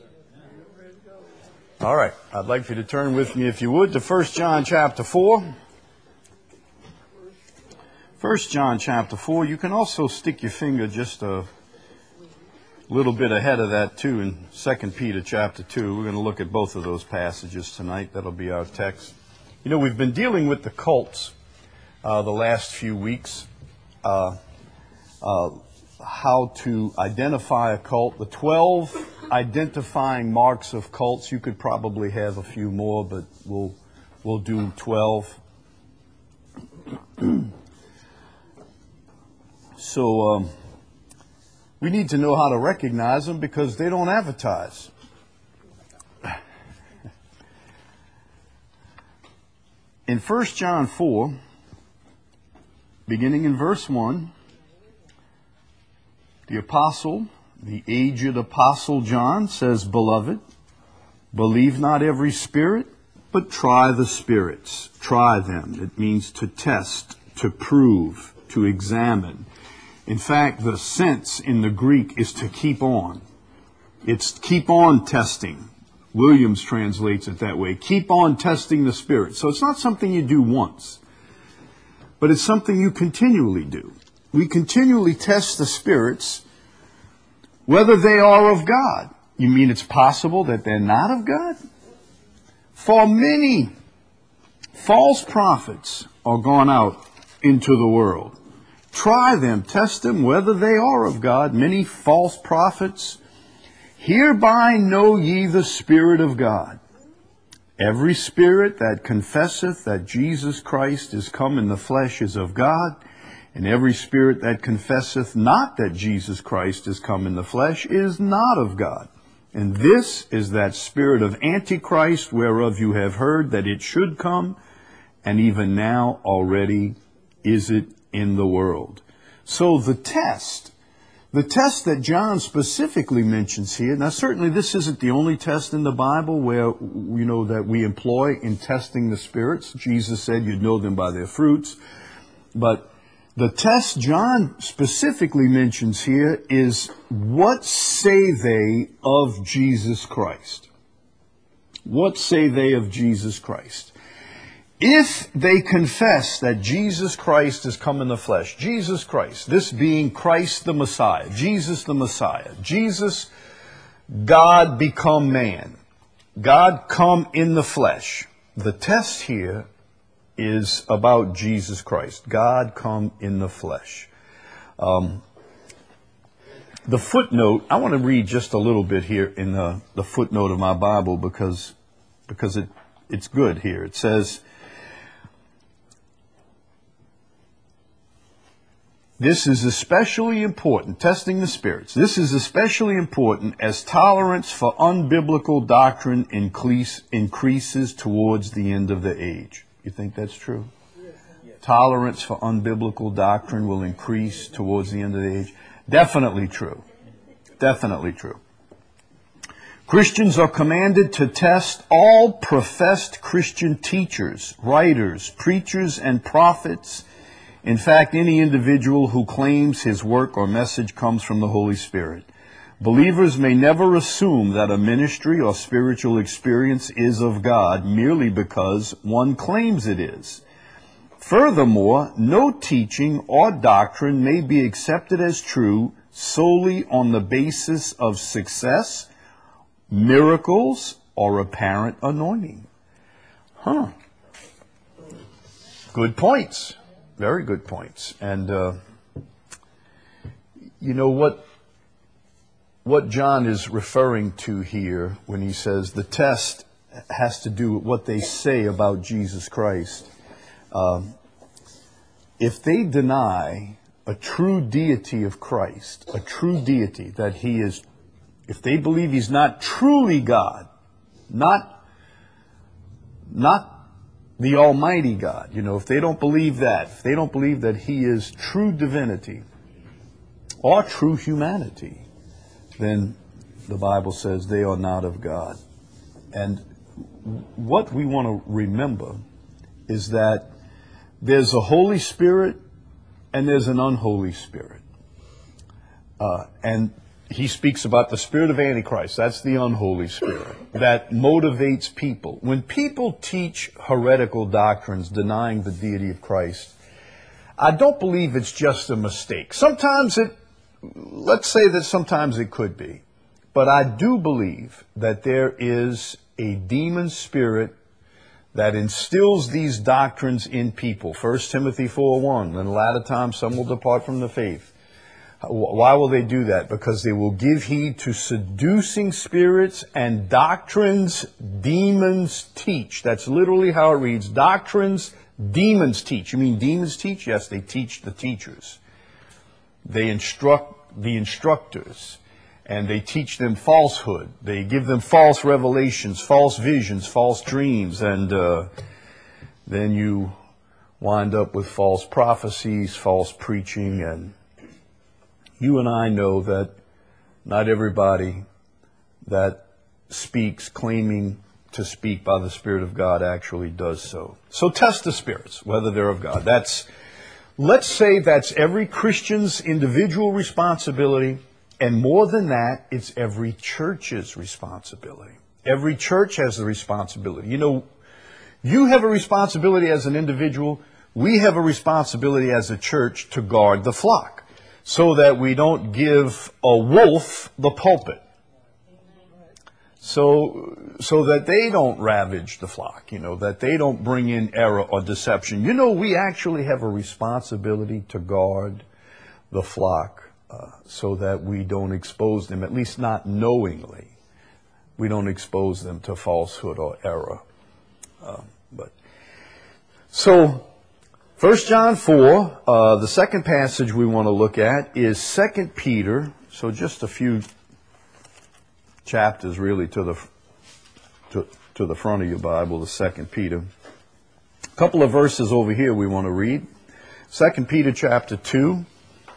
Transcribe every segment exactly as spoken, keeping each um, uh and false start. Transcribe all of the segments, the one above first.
All right. I'd like for you to turn with me, if you would, to First John chapter four. First John chapter four. You can also stick your finger just a little bit ahead of that, too, in Second Peter chapter two. We're going to look at both of those passages tonight. That'll be our text. You know, we've been dealing with the cults uh, the last few weeks. Uh, uh, how to identify a cult. The twelve identifying marks of cults. You could probably have a few more, but we'll we'll do twelve. So um, we need to know how to recognize them because they don't advertise. In First John four, beginning in verse one, the apostle, the aged apostle John says, "Beloved, believe not every spirit, but try the spirits." Try them. It means to test, to prove, to examine. In fact, the sense in the Greek is to keep on. It's keep on testing. Williams translates it that way. Keep on testing the spirits. So it's not something you do once, but it's something you continually do. We continually test the spirits, whether they are of God. You mean it's possible that they're not of God? For many false prophets are gone out into the world. Try them, test them, whether they are of God. Many false prophets. Hereby know ye the Spirit of God. Every spirit that confesseth that Jesus Christ is come in the flesh is of God. And every spirit that confesseth not that Jesus Christ is come in the flesh is not of God. And this is that spirit of Antichrist, whereof you have heard that it should come, and even now already is it in the world. So the test, the test that John specifically mentions here, now certainly this isn't the only test in the Bible where, you know, that we employ in testing the spirits. Jesus said you'd know them by their fruits. But the test John specifically mentions here is, what say they of Jesus Christ? What say they of Jesus Christ? If they confess that Jesus Christ has come in the flesh, Jesus Christ, this being Christ the Messiah, Jesus the Messiah, Jesus, God become man, God come in the flesh. The test here is about Jesus Christ. God come in the flesh. Um, the footnote, I want to read just a little bit here in the, the footnote of my Bible because, because it, it's good here. It says, this is especially important, testing the spirits. This is especially important as tolerance for unbiblical doctrine increase, increases towards the end of the age. You think that's true? Yes. Tolerance for unbiblical doctrine will increase towards the end of the age. Definitely true. Definitely true. Christians are commanded to test all professed Christian teachers, writers, preachers, and prophets. In fact, any individual who claims his work or message comes from the Holy Spirit. Believers may never assume that a ministry or spiritual experience is of God merely because one claims it is. Furthermore, no teaching or doctrine may be accepted as true solely on the basis of success, miracles, or apparent anointing. Huh. Good points. Very good points. And, uh, you know, what what John is referring to here when he says the test has to do with what they say about Jesus Christ. Um, if they deny a true deity of Christ, a true deity, that he is, if they believe he's not truly God, not, not the Almighty God, you know, if they don't believe that, if they don't believe that he is true divinity or true humanity, then the Bible says they are not of God. And what we want to remember is that there's a Holy Spirit and there's an unholy spirit. Uh, and he speaks about the spirit of Antichrist. That's the unholy spirit that motivates people. When people teach heretical doctrines denying the deity of Christ, I don't believe it's just a mistake. Sometimes it, let's say that sometimes it could be. But I do believe that there is a demon spirit that instills these doctrines in people. First Timothy four one, in the latter times some will depart from the faith. Why will they do that? Because they will give heed to seducing spirits and doctrines demons teach. That's literally how it reads. Doctrines demons teach. You mean demons teach? Yes, they teach the teachers. They instruct the instructors. And they teach them falsehood. They give them false revelations, false visions, false dreams. And uh, then you wind up with false prophecies, false preaching, and you and I know that not everybody that speaks claiming to speak by the Spirit of God actually does so. So test the spirits, whether they're of God. That's, let's say that's every Christian's individual responsibility, and more than that, it's every church's responsibility. Every church has the responsibility. You know, you have a responsibility as an individual. We have a responsibility as a church to guard the flock, so that we don't give a wolf the pulpit. So, so that they don't ravage the flock, you know, that they don't bring in error or deception. You know, we actually have a responsibility to guard the flock, uh, so that we don't expose them, at least not knowingly. We don't expose them to falsehood or error. Uh, but so, First John four, uh, the second passage we want to look at is Second Peter. So just a few chapters really to the to, to the front of your Bible, the Second Peter. A couple of verses over here we want to read. Second Peter chapter two.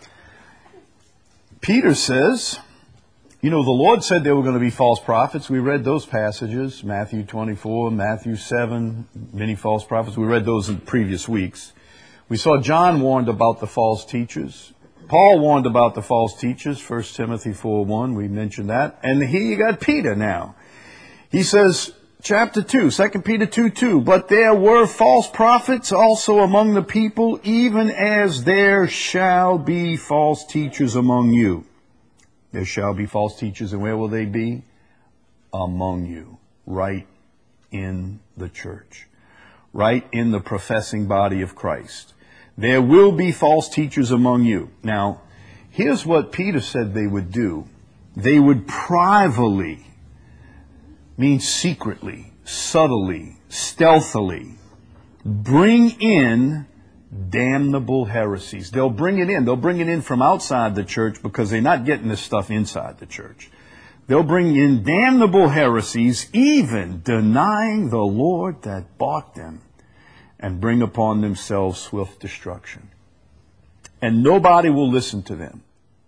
Peter says, you know, the Lord said there were going to be false prophets. We read those passages, Matthew twenty-four, Matthew seven, many false prophets. We read those in previous weeks. We saw John warned about the false teachers. Paul warned about the false teachers, First Timothy four one, we mentioned that. And here you got Peter now. He says, chapter two, Second Peter two two, but there were false prophets also among the people, even as there shall be false teachers among you. There shall be false teachers, and where will they be? Among you, right in the church, right in the professing body of Christ. There will be false teachers among you. Now, here's what Peter said they would do. They would privately, means secretly, subtly, stealthily, bring in damnable heresies. They'll bring it in. They'll bring it in from outside the church because they're not getting this stuff inside the church. They'll bring in damnable heresies, even denying the Lord that bought them, and bring upon themselves swift destruction. And nobody will listen to them.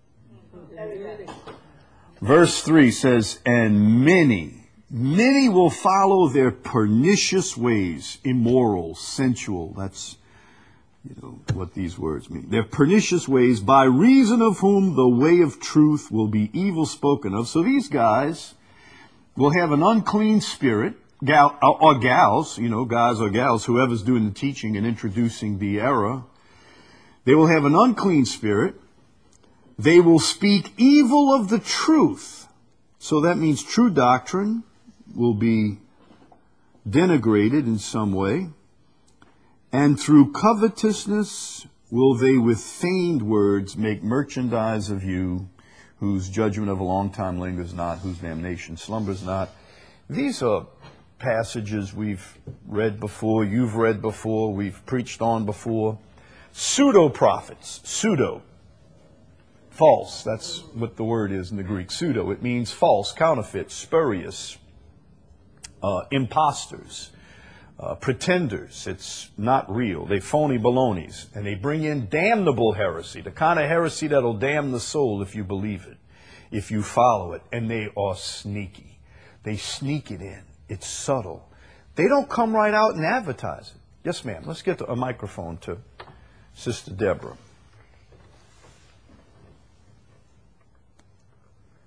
Verse three says, and many, many will follow their pernicious ways, immoral, sensual. That's, you know, what these words mean. Their pernicious ways, by reason of whom the way of truth will be evil spoken of. So these guys will have an unclean spirit, gal, or gals, you know, guys or gals, whoever's doing the teaching and introducing the error. They will have an unclean spirit. They will speak evil of the truth. So that means true doctrine will be denigrated in some way. And through covetousness will they with feigned words make merchandise of you, whose judgment of a long time lingers not, whose damnation slumbers not. These are passages we've read before, you've read before, we've preached on before. Pseudo-prophets, pseudo, false, that's what the word is in the Greek, pseudo. It means false, counterfeit, spurious, uh, imposters. Uh, pretenders. It's not real. They phony balonies. And they bring in damnable heresy, the kind of heresy that'll damn the soul if you believe it, if you follow it. And they are sneaky. They sneak it in. It's subtle. They don't come right out and advertise it. Yes, ma'am. Let's get a microphone to Sister Deborah.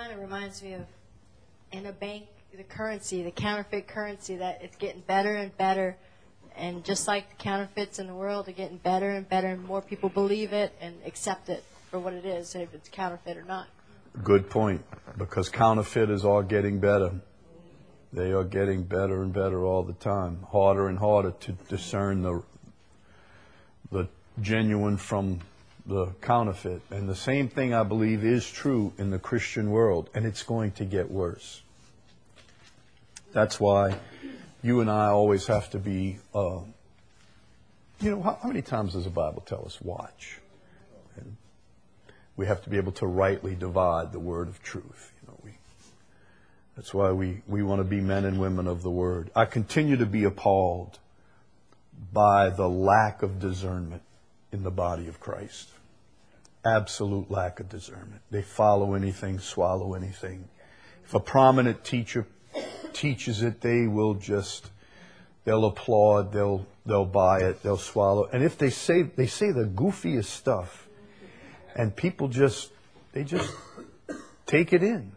kind of reminds me of in a bank, the currency, the counterfeit currency, that it's getting better and better. And just like the counterfeits in the world are getting better and better, and more people believe it and accept it for what it is, if it's counterfeit or not. Good point, because counterfeiters are getting better. They are getting better and better all the time, harder and harder to discern the the genuine from the counterfeit. And the same thing, I believe, is true in the Christian world, and it's going to get worse. That's why you and I always have to be, uh, you know, how, how many times does the Bible tell us, watch? And we have to be able to rightly divide the word of truth. You know, we, that's why we, we want to be men and women of the word. I continue to be appalled by the lack of discernment in the body of Christ. Absolute lack of discernment. They follow anything, swallow anything. If a prominent teacher teaches it, they will just, they'll applaud, they'll they'll buy it, they'll swallow. And if they say they say the goofiest stuff, and people just they just take it in.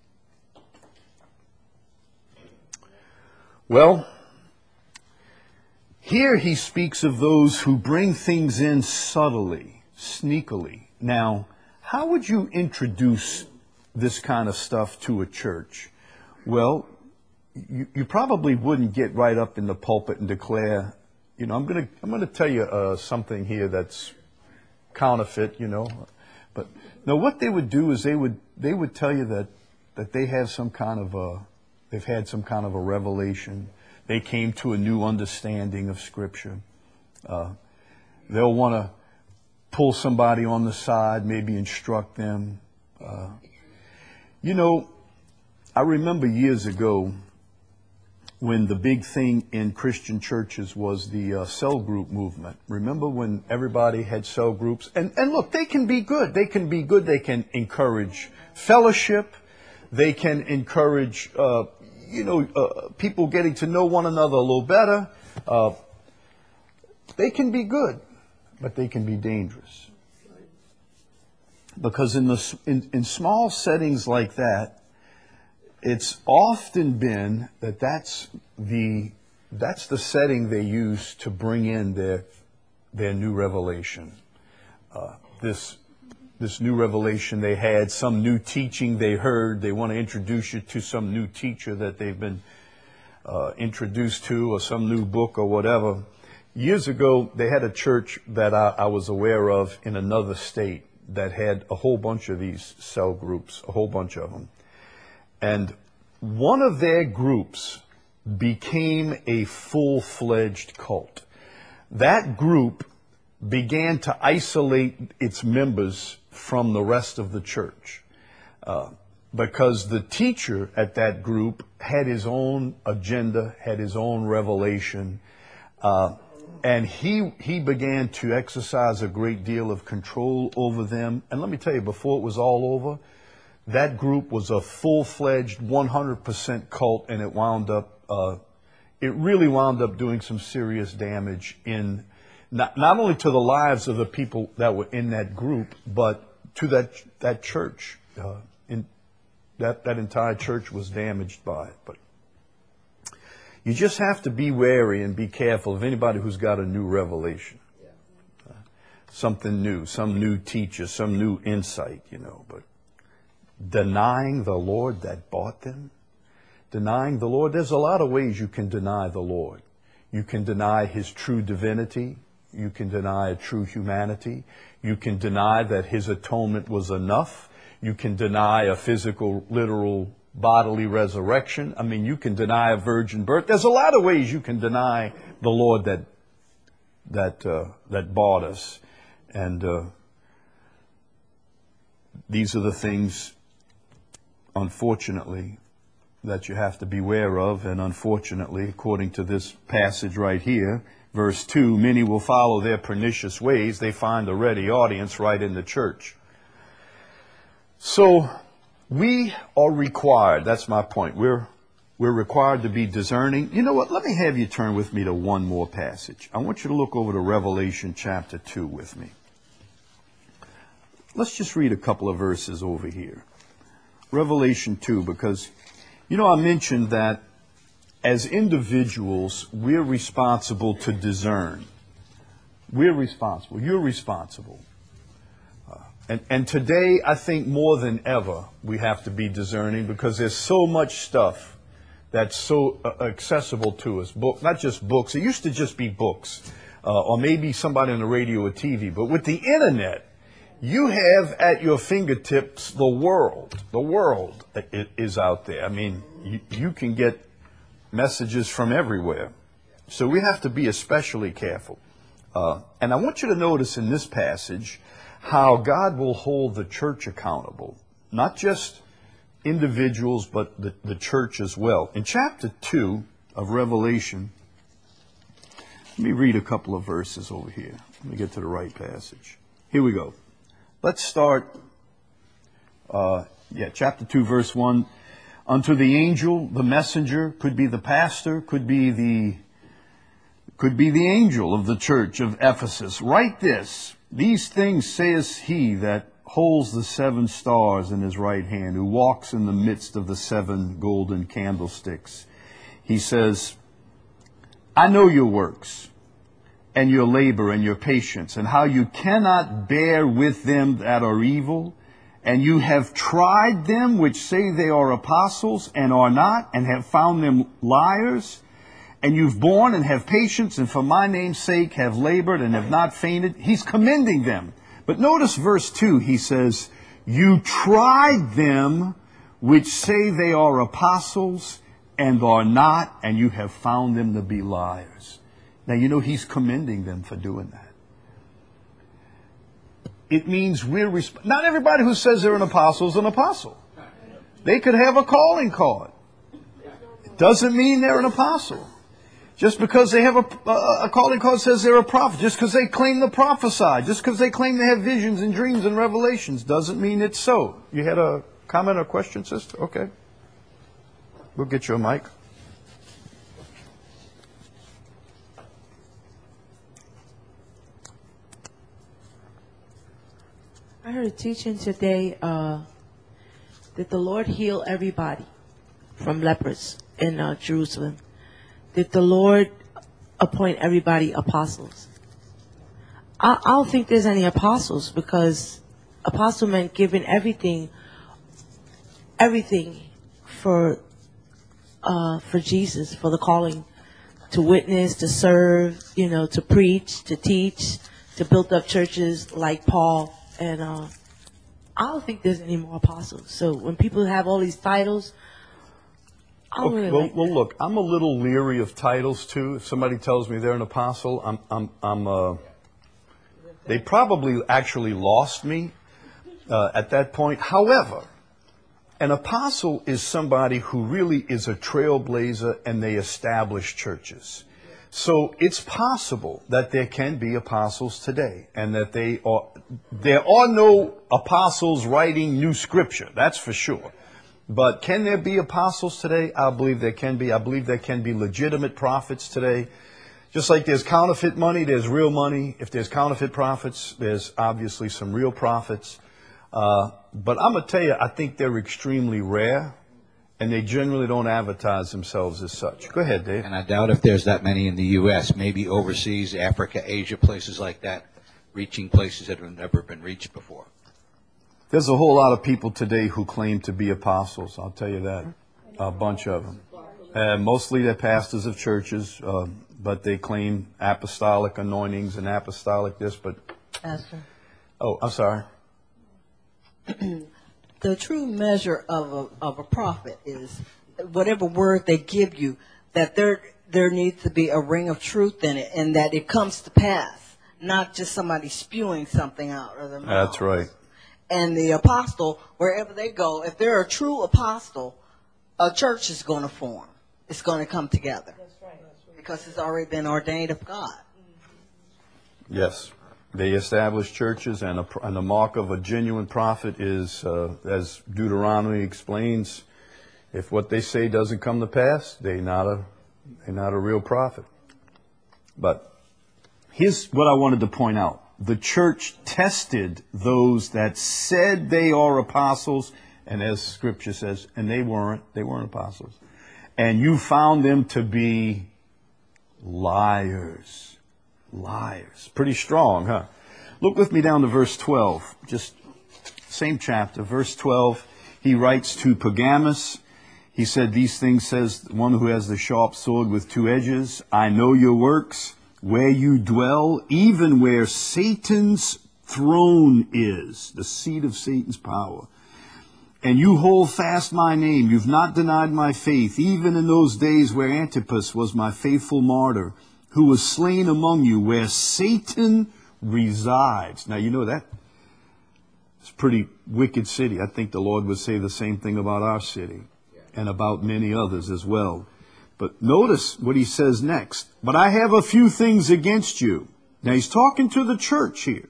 Well, here he speaks of those who bring things in subtly, sneakily. Now, how would you introduce this kind of stuff to a church? Well, You, you probably wouldn't get right up in the pulpit and declare, you know, I'm going to I'm going to tell you uh, something here that's counterfeit, you know. But no, what they would do is they would they would tell you that that they have some kind of a they've had some kind of a revelation. They came to a new understanding of Scripture. Uh, they'll want to pull somebody on the side, maybe instruct them. Uh, you know, I remember years ago, when the big thing in Christian churches was the uh, cell group movement. Remember when everybody had cell groups? And, and look, they can be good. They can be good. They can encourage fellowship. They can encourage, uh, you know, uh, people getting to know one another a little better. Uh, they can be good, but they can be dangerous. Because in, the, in, in small settings like that, it's often been that that's the that's the setting they use to bring in their their new revelation. Uh, this this new revelation they had, some new teaching they heard. They want to introduce you to some new teacher that they've been uh, introduced to, or some new book or whatever. Years ago, they had a church that I, I was aware of in another state that had a whole bunch of these cell groups, a whole bunch of them. And one of their groups became a full-fledged cult. That group began to isolate its members from the rest of the church uh, because the teacher at that group had his own agenda, had his own revelation, uh, and he he began to exercise a great deal of control over them. And let me tell you, before it was all over, that group was a full-fledged one hundred percent cult, and it wound up, uh, it really wound up doing some serious damage in not, not only to the lives of the people that were in that group, but to that that church. Uh, in, that, that entire church was damaged by it. But you just have to be wary and be careful of anybody who's got a new revelation. Uh, something new, some new teacher, some new insight, you know, but denying the Lord that bought them, denying the Lord. There's a lot of ways you can deny the Lord. You can deny His true divinity. You can deny a true humanity. You can deny that His atonement was enough. You can deny a physical, literal, bodily resurrection. I mean, you can deny a virgin birth. There's a lot of ways you can deny the Lord that that uh, that bought us. And uh, these are the things, unfortunately, that you have to beware of. And unfortunately, according to this passage right here, verse two, many will follow their pernicious ways. They find a ready audience right in the church. So we are required, that's my point, we're, we're required to be discerning. You know what, let me have you turn with me to one more passage. I want you to look over to Revelation chapter two with me. Let's just read a couple of verses over here. Revelation two, because, you know, I mentioned that as individuals, we're responsible to discern. We're responsible. You're responsible. Uh, and, and today, I think more than ever, we have to be discerning because there's so much stuff that's so uh, accessible to us. Book, not just books. It used to just be books, uh, or maybe somebody on the radio or T V. But with the internet, you have at your fingertips the world. The world is out there. I mean, you, you can get messages from everywhere. So we have to be especially careful. Uh, and I want you to notice in this passage how God will hold the church accountable. Not just individuals, but the, the church as well. In chapter two of Revelation, let me read a couple of verses over here. Let me get to the right passage. Here we go. Let's start, uh, yeah, chapter two, verse one. Unto the angel, the messenger, could be the pastor, could be the, could be the angel of the church of Ephesus. Write this, these things saith he that holds the seven stars in his right hand, who walks in the midst of the seven golden candlesticks. He says, I know your works, and your labor, and your patience, and how you cannot bear with them that are evil, and you have tried them which say they are apostles, and are not, and have found them liars, and you've borne and have patience, and for my name's sake have labored and have not fainted. He's commending them. But notice verse two, he says, you tried them which say they are apostles and are not, and you have found them to be liars. Now, you know, he's commending them for doing that. It means we're, resp- not everybody who says they're an apostle is an apostle. They could have a calling card. It doesn't mean they're an apostle. Just because they have a, a, a calling card says they're a prophet. Just because they claim to prophesy. Just because they claim to have visions and dreams and revelations doesn't mean it's so. You had a comment or question, sister? Okay. We'll get you a mic. I heard a teaching today uh, that the Lord heal everybody from lepers in uh, Jerusalem. Did the Lord appoint everybody apostles? I, I don't think there's any apostles because apostle meant giving everything, everything for uh, for Jesus, for the calling to witness, to serve, you know, to preach, to teach, to build up churches like Paul. And uh, I don't think there's any more apostles. So when people have all these titles, I don't Okay, really well, like well, that. look, I'm a little leery of titles too. If somebody tells me they're an apostle, I'm, I'm, I'm. Uh, they probably actually lost me uh, at that point. However, an apostle is somebody who really is a trailblazer, and they establish churches. So it's possible that there can be apostles today, and that they are. There are no apostles writing new scripture. That's for sure. But can there be apostles today? I believe there can be. I believe there can be legitimate prophets today. Just like there's counterfeit money, there's real money. If there's counterfeit prophets, there's obviously some real prophets. Uh, but I'm going to tell you, I think they're extremely rare, and they generally don't advertise themselves as such. Go ahead, Dave. And I doubt if there's that many in the U S, maybe overseas, Africa, Asia, places like that, reaching places that have never been reached before. There's a whole lot of people today who claim to be apostles. I'll tell you that. A bunch of them. Uh, mostly they're pastors of churches, uh, but they claim apostolic anointings and apostolic this, but... Pastor. Oh, I'm sorry. The true measure of a, of a prophet is whatever word they give you, that there there needs to be a ring of truth in it, and that it comes to pass, not just somebody spewing something out of their mouth. That's right. And the apostle, wherever they go, if they're a true apostle, a church is going to form. It's going to come together. That's right. Because it's already been ordained of God. Yes. They establish churches, and, a, and the mark of a genuine prophet is, uh, as Deuteronomy explains, if what they say doesn't come to pass, they're not a, they're not a real prophet. But here's what I wanted to point out. The church tested those that said they are apostles And as Scripture says, and they weren't, they weren't apostles. And you found them to be liars. Liars. Pretty strong, huh? Look with me down to verse twelve. Just same chapter, verse twelve. He writes to Pergamos. He said, these things says one who has the sharp sword with two edges. I know your works, where you dwell, even where Satan's throne is, the seat of Satan's power. And you hold fast my name. You've not denied my faith, even in those days where Antipas was my faithful martyr, who was slain among you, where Satan resides. Now, you know that. It's a pretty wicked city. I think the Lord would say the same thing about our city and about many others as well. But notice what he says next. But I have a few things against you. Now, he's talking to the church here.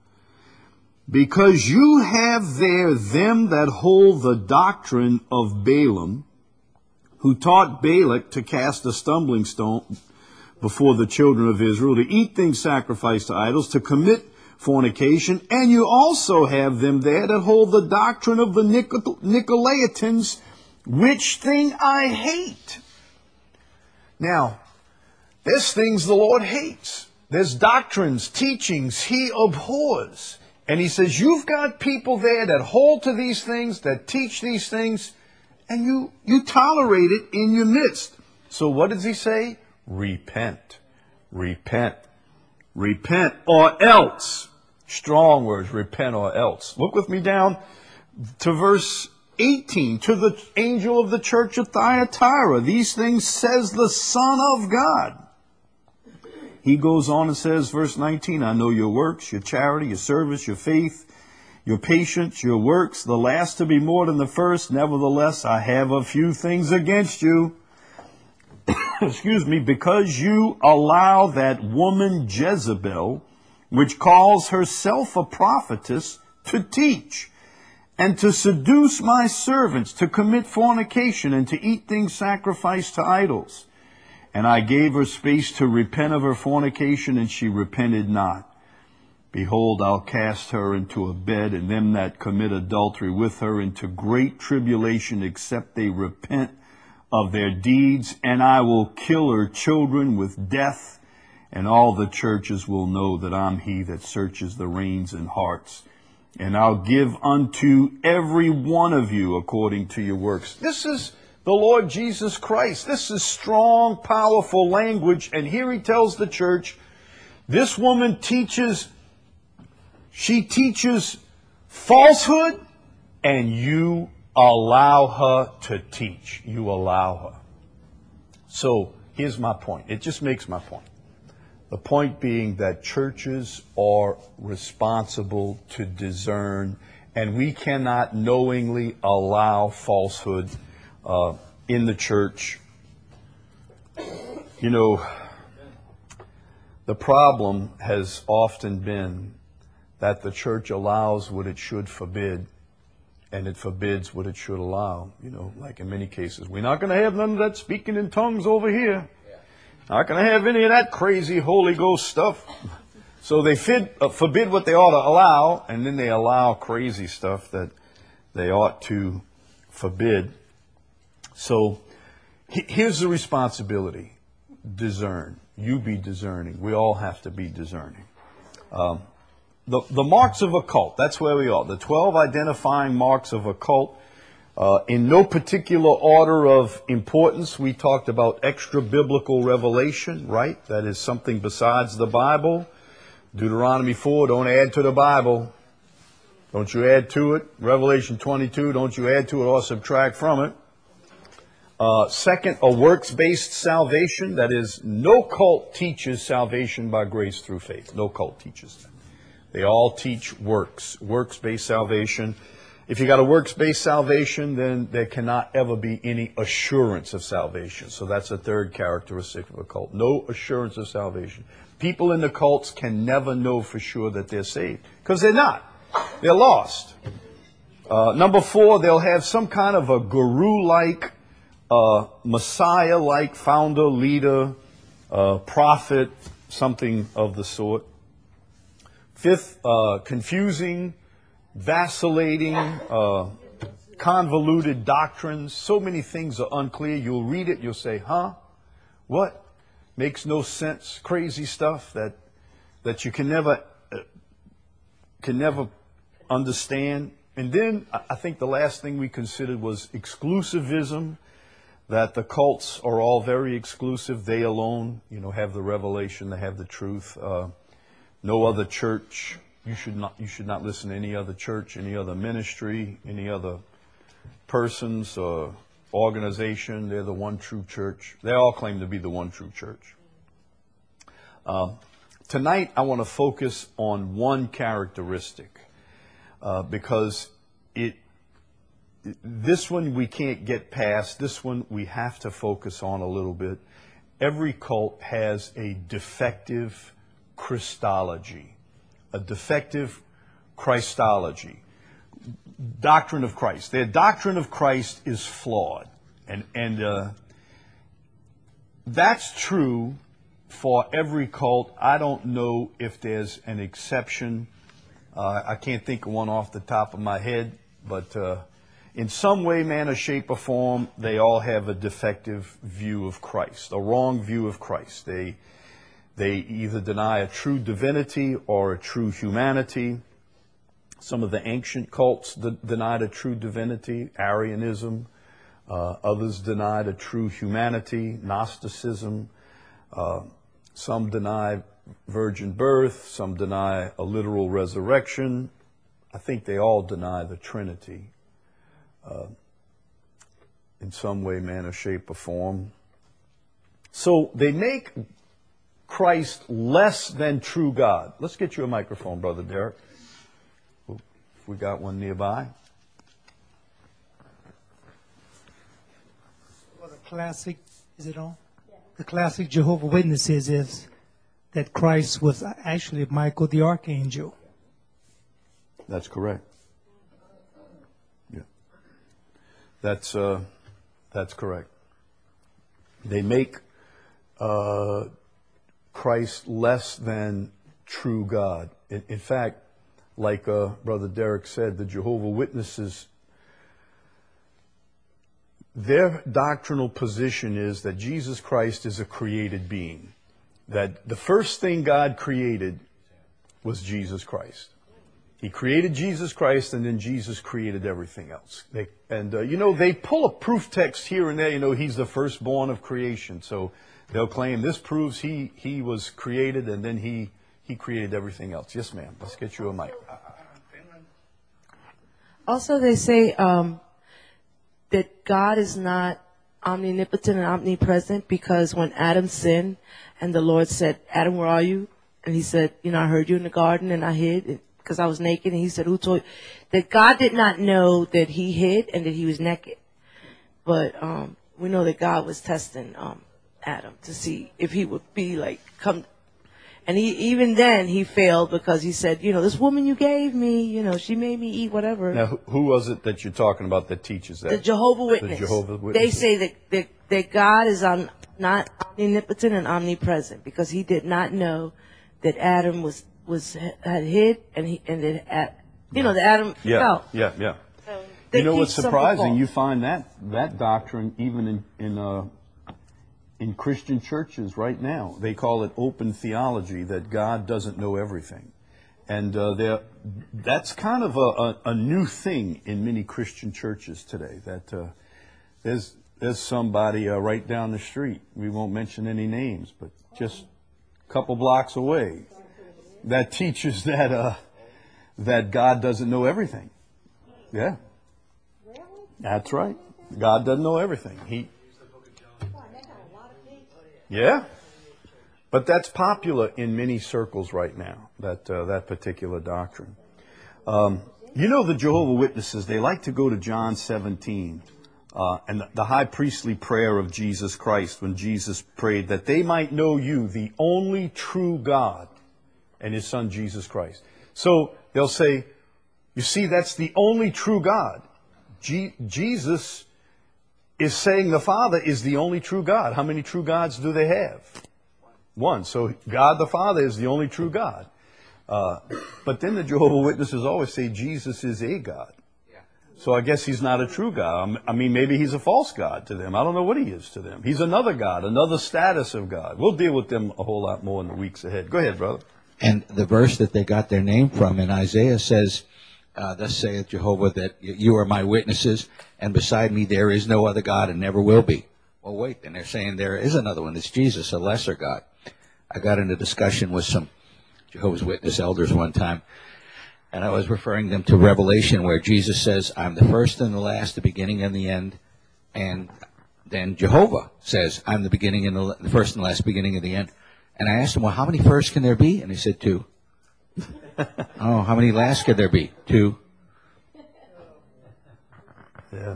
Because you have there them that hold the doctrine of Balaam, who taught Balak to cast a stumbling stone before the children of Israel, to eat things sacrificed to idols, to commit fornication. And you also have them there that hold the doctrine of the Nicolaitans, which thing I hate. Now, there's things the Lord hates. There's doctrines, teachings he abhors. And he says, you've got people there that hold to these things, that teach these things, and you, you tolerate it in your midst. So what does he say? Repent. Repent. Repent or else. Strong words, repent or else. Look with me down to verse eighteen. To the angel of the church of Thyatira, these things says the Son of God. He goes on and says, verse nineteen, I know your works, your charity, your service, your faith, your patience, your works, the last to be more than the first. Nevertheless, I have a few things against you. Excuse me, because you allow that woman Jezebel, which calls herself a prophetess, to teach and to seduce my servants to commit fornication and to eat things sacrificed to idols. And I gave her space to repent of her fornication, and she repented not. Behold, I'll cast her into a bed, and them that commit adultery with her into great tribulation, except they repent of their deeds. And I will kill her children with death, and all the churches will know that I'm he that searches the reins and hearts. And I'll give unto every one of you according to your works. This is the Lord Jesus Christ. This is strong, powerful language. And here he tells the church, this woman teaches, she teaches falsehood, and you allow her to teach. You allow her. So here's my point. It just makes my point. The point being that churches are responsible to discern, and we cannot knowingly allow falsehood Uh, in the church. You know, the problem has often been that the church allows what it should forbid, and it forbids what it should allow. You know, like in many cases, we're not going to have none of that speaking in tongues over here. Not going to have any of that crazy Holy Ghost stuff. So they fid, uh, forbid what they ought to allow, and then they allow crazy stuff that they ought to forbid. So here's the responsibility. Discern. You be discerning. We all have to be discerning. Um, the, the marks of a cult, that's where we are. The twelve identifying marks of a cult. Uh, in no particular order of importance, we talked about extra-biblical revelation, right? That is something besides the Bible. Deuteronomy four, don't add to the Bible. Don't you add to it. Revelation twenty-two, don't you add to it or subtract from it. Uh, second, a works-based salvation. That is, no cult teaches salvation by grace through faith. No cult teaches that. They all teach works, works-based salvation. If you got a works-based salvation, then there cannot ever be any assurance of salvation. So that's a third characteristic of a cult. No assurance of salvation. People in the cults can never know for sure that they're saved, because they're not. They're lost. Uh, number four, they'll have some kind of a guru-like, uh, Messiah-like founder, leader, uh, prophet, something of the sort. Fifth, uh, confusing, vacillating, uh, convoluted doctrines. So many things are unclear. You'll read it, you'll say, huh? What? Makes no sense. Crazy stuff that that you can never uh, can never understand. And then I think the last thing we considered was exclusivism, that the cults are all very exclusive. They alone, you know, have the revelation, they have the truth. Uh, no other church. You should not you should not listen to any other church, any other ministry, any other persons or organization. They're the one true church. They all claim to be the one true church. Uh, tonight, I want to focus on one characteristic uh, because it. This one we can't get past. This one we have to focus on a little bit. Every cult has a defective Christology, a defective Christology, doctrine of Christ. Their doctrine of Christ is flawed, and and uh, that's true for every cult. I don't know if there's an exception. Uh, I can't think of one off the top of my head, but. Uh, In some way, manner, shape, or form, they all have a defective view of Christ, a wrong view of Christ. They, they either deny a true divinity or a true humanity. Some of the ancient cults de- denied a true divinity, Arianism. Uh, others denied a true humanity, Gnosticism. Uh, some deny virgin birth. Some deny a literal resurrection. I think they all deny the Trinity. Uh, in some way, manner, shape, or form. So they make Christ less than true God. Let's get you a microphone, Brother Derek. If we got one nearby. Well, the classic, is it on? Yeah. The classic Jehovah's Witnesses is that Christ was actually Michael the Archangel. That's correct. That's uh, that's correct. They make uh, Christ less than true God. In, in fact, like uh, Brother Derek said, the Jehovah's Witnesses, their doctrinal position is that Jesus Christ is a created being. That the first thing God created was Jesus Christ. He created Jesus Christ, and then Jesus created everything else. They, and, uh, you know, they pull a proof text here and there. You know, he's the firstborn of creation. So they'll claim this proves he, he was created, and then he, he created everything else. Yes, ma'am. Let's get you a mic. Also, they say um, that God is not omnipotent and omnipresent because when Adam sinned and the Lord said, Adam, where are you? And he said, you know, I heard you in the garden and I hid because I was naked. And he said, who told you? That God did not know that he hid and that he was naked. But um, we know that God was testing um, Adam to see if he would be like, come. And he, even then he failed because he said, you know, this woman you gave me, you know, she made me eat whatever. Now, who- who was it that you're talking about that teaches that? The Jehovah Witness. The Jehovah's They Witnesses. say that, that, that God is om, not omnipotent and omnipresent because he did not know that Adam was, was had hid and he and that uh, you know that Adam Yeah, fell. yeah, yeah. So they You know teach what's something surprising? false. You find that that doctrine even in in uh, in Christian churches right now. They call it open theology, that God doesn't know everything, and uh, they're- that's kind of a, a, a new thing in many Christian churches today. That uh, there's there's somebody uh, right down the street. We won't mention any names, but just a couple blocks away, that teaches that uh, that God doesn't know everything. Yeah. That's right. God doesn't know everything. He, yeah, but that's popular in many circles right now. That uh, that particular doctrine. Um, you know, the Jehovah's Witnesses, they like to go to John seventeen uh, and the, the high priestly prayer of Jesus Christ when Jesus prayed that they might know you, the only true God, and His Son Jesus Christ. So they'll say, you see, that's the only true God. Je- Jesus is saying the Father is the only true God. How many true gods do they have? One. So God the Father is the only true God. Uh, but then the Jehovah's Witnesses always say Jesus is a God. So I guess he's not a true God. I mean, maybe he's a false God to them. I don't know what he is to them. He's another God, another status of God. We'll deal with them a whole lot more in the weeks ahead. Go ahead, brother. And the verse that they got their name from in Isaiah says, uh, thus saith Jehovah, that you are my witnesses, and beside me there is no other God and never will be. Well, wait, and they're saying there is another one. It's Jesus, a lesser God. I got in a discussion with some Jehovah's Witness elders one time, and I was referring them to Revelation, where Jesus says, I'm the first and the last, the beginning and the end. And then Jehovah says, I'm the beginning and the, the first and the last, beginning and the end. And I asked him, well, how many firsts can there be? And he said, two. Oh, how many last can there be? Two. Yeah.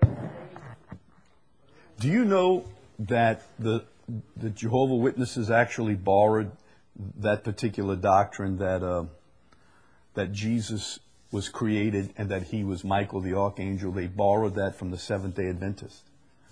Do you know that the the Jehovah's Witnesses actually borrowed that particular doctrine that uh, that Jesus was created and that he was Michael the Archangel? They borrowed that from the Seventh-day Adventists.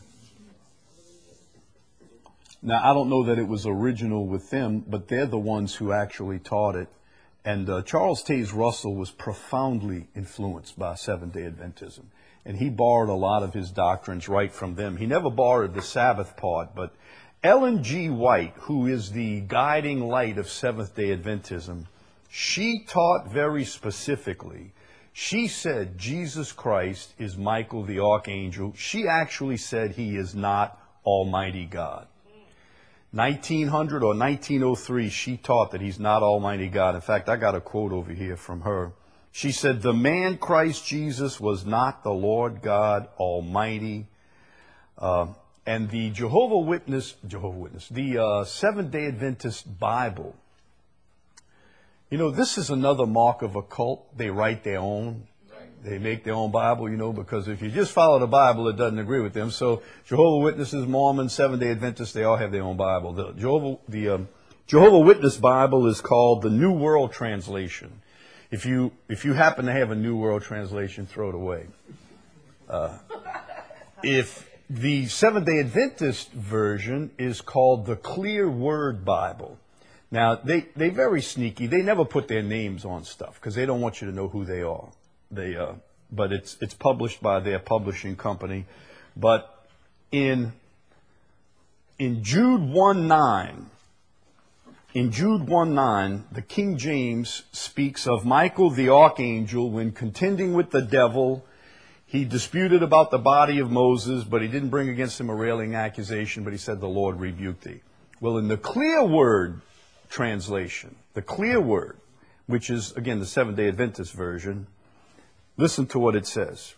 Now, I don't know that it was original with them, but they're the ones who actually taught it. And uh, Charles Taze Russell was profoundly influenced by Seventh-day Adventism. And he borrowed a lot of his doctrines right from them. He never borrowed the Sabbath part, but Ellen G. White, who is the guiding light of Seventh-day Adventism, she taught very specifically. She said Jesus Christ is Michael the Archangel. She actually said he is not Almighty God. nineteen hundred or nineteen oh three, she taught that he's not Almighty God. In fact, I got a quote over here from her. She said, the man Christ Jesus was not the Lord God Almighty. Uh, and the Jehovah Witness, Jehovah Witness, the uh, Seventh-day Adventist Bible, you know, this is another mark of a cult. They write their own. They make their own Bible, you know, because if you just follow the Bible, it doesn't agree with them. So Jehovah Witnesses, Mormons, Seventh-day Adventists, they all have their own Bible. The Jehovah, the um, Jehovah Witness Bible is called the New World Translation. If you if you happen to have a New World Translation, throw it away. Uh, if the Seventh-day Adventist version is called the Clear Word Bible. Now, they, they're very sneaky. They never put their names on stuff because they don't want you to know who they are. They, uh, but it's it's published by their publishing company. But in in Jude one nine, in Jude one nine, the King James speaks of Michael the Archangel when contending with the devil. He disputed about the body of Moses, but he didn't bring against him a railing accusation, but he said, the Lord rebuked thee. Well, in the Clear Word translation, the Clear Word, which is, again, the Seventh-day Adventist version, listen to what it says.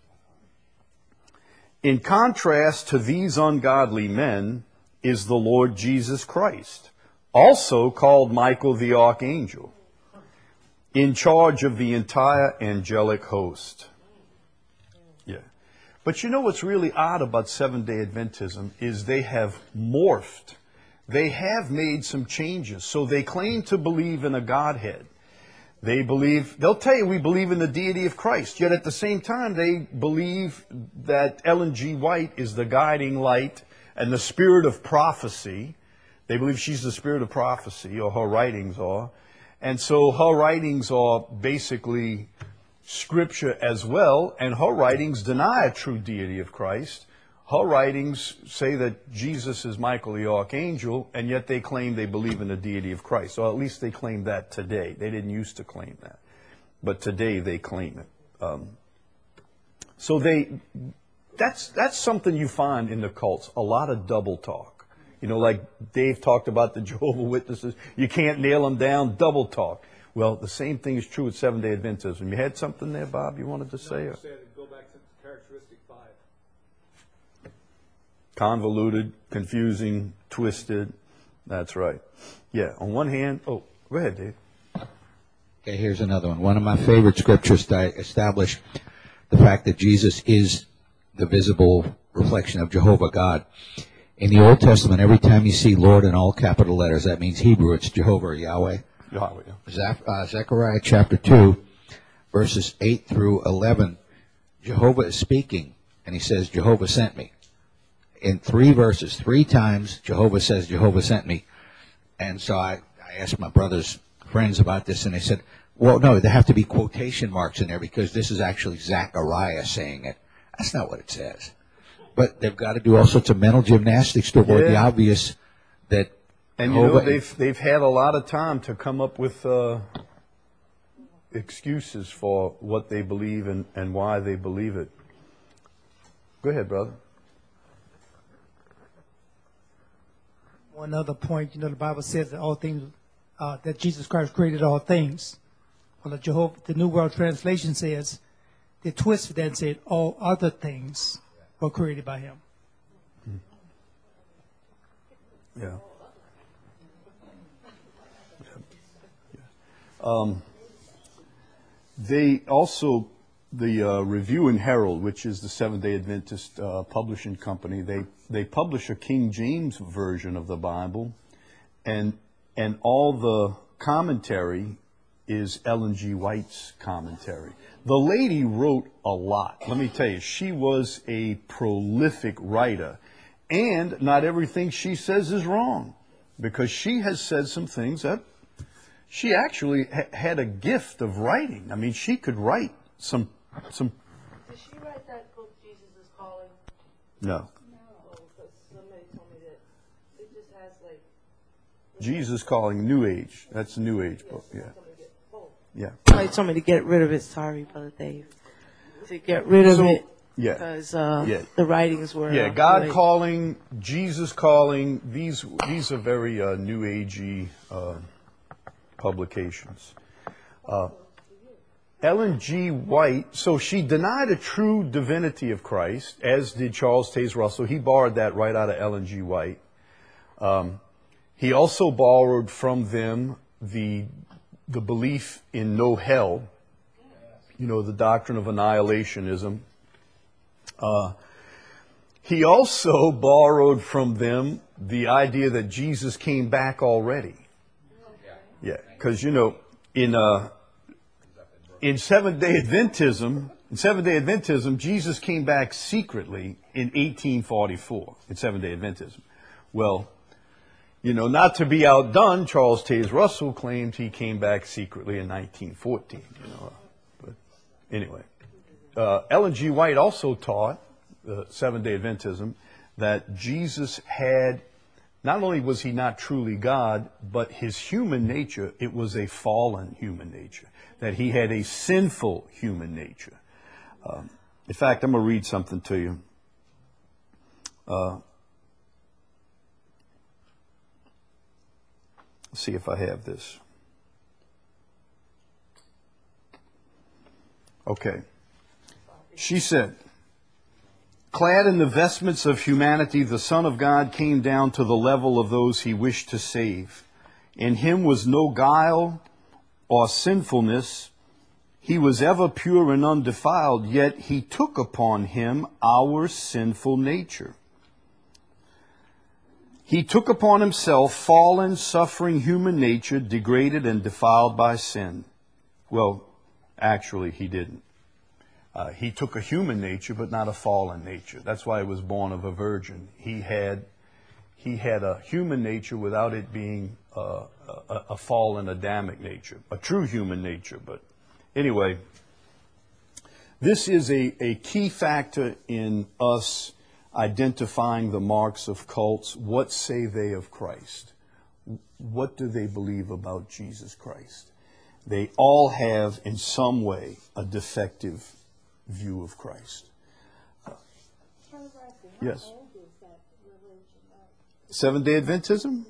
In contrast to these ungodly men is the Lord Jesus Christ, also called Michael the Archangel, in charge of the entire angelic host. Yeah. But you know what's really odd about Seventh-day Adventism is they have morphed. They have made some changes. So they claim to believe in a Godhead. They believe, they'll tell you we believe in the deity of Christ. Yet at the same time, they believe that Ellen G. White is the guiding light and the spirit of prophecy. They believe she's the spirit of prophecy, or her writings are. And so her writings are basically Scripture as well, and her writings deny a true deity of Christ. Her writings say that Jesus is Michael the Archangel, and yet they claim they believe in the deity of Christ. Or at least they claim that today. They didn't used to claim that. But today they claim it. Um, so they, that's, that's something you find in the cults, a lot of double talk. You know, like Dave talked about the Jehovah's Witnesses. You can't nail them down, double talk. Well, the same thing is true with Seventh-day Adventism. You had something there, Bob, you wanted to say? No, said go back to characteristic five. Convoluted, confusing, twisted. That's right. Yeah, on one hand, oh, go ahead, Dave. Okay, here's another one. One of my favorite scriptures to establish the fact that Jesus is the visible reflection of Jehovah God. In the Old Testament, every time you see Lord in all capital letters, that means Hebrew, it's Jehovah or Yahweh. Yahweh. Zach, uh, Zechariah chapter two, verses eight through eleven, Jehovah is speaking, and he says, Jehovah sent me. In three verses, three times, Jehovah says, Jehovah sent me. And so I, I asked my brother's friends about this, and they said, Well, no, there have to be quotation marks in there because this is actually Zechariah saying it. That's not what it says. But they've got to do all sorts of mental gymnastics to avoid the Yeah. obvious that. And you know, Jehovah- they've they've had a lot of time to come up with uh, excuses for what they believe and, and why they believe it. Go ahead, brother. One other point, you know, the Bible says that all things, uh, that Jesus Christ created all things. Well, the Jehovah, the New World Translation says, they twisted that and said all other things were created by him. Yeah. Um, they also, the uh, Review and Herald, which is the Seventh-day Adventist uh, publishing company, they, they publish a King James version of the Bible, and and all the commentary is Ellen G. White's commentary. The lady wrote a lot. Let me tell you, she was a prolific writer, and not everything she says is wrong, because she has said some things that she actually ha- had a gift of writing. I mean, she could write some some. Did she write that book, Jesus is Calling? No, Oh, because somebody told me that it just has like. Jesus Calling, New Age. That's a New Age book. Yeah, yeah, Somebody told me to get rid of it. Sorry, Brother Dave. To get rid of So, it yeah. because uh, Yeah. the writings were. yeah. uh, God really- Calling, Jesus Calling. These these are very uh, New Agey uh, publications. Uh, Ellen G. White, so she denied a true divinity of Christ, as did Charles Taze Russell. He borrowed that right out of Ellen G. White. Um, he also borrowed from them the the belief in no hell, you know, the doctrine of annihilationism. Uh, he also borrowed from them the idea that Jesus came back already. Yeah, because, you know, in uh, in Seventh-day Adventism, in Seventh-day Adventism, Jesus came back secretly in eighteen forty-four, in Seventh-day Adventism. Well, you know, not to be outdone, Charles Taze Russell claimed he came back secretly in nineteen fourteen, you know. But anyway, uh, Ellen G. White also taught, uh, Seventh-day Adventism, that Jesus had, not only was he not truly God, but his human nature, it was a fallen human nature, that he had a sinful human nature. Um, in fact, I'm going to read something to you. Uh, let's see if I have this. Okay. She said, clad in the vestments of humanity, the Son of God came down to the level of those he wished to save. In him was no guile or sinfulness. He was ever pure and undefiled, yet he took upon him our sinful nature. He took upon himself fallen, suffering human nature, degraded and defiled by sin. Well, actually, he didn't. Uh, he took a human nature, but not a fallen nature. That's why he was born of a virgin. He had, he had a human nature without it being uh, a, a fallen Adamic nature, a true human nature. But anyway, this is a, a key factor in us identifying the marks of cults. What say they of Christ? What do they believe about Jesus Christ? They all have, in some way, a defective view of Christ. Uh, yes. Seventh-day Adventism?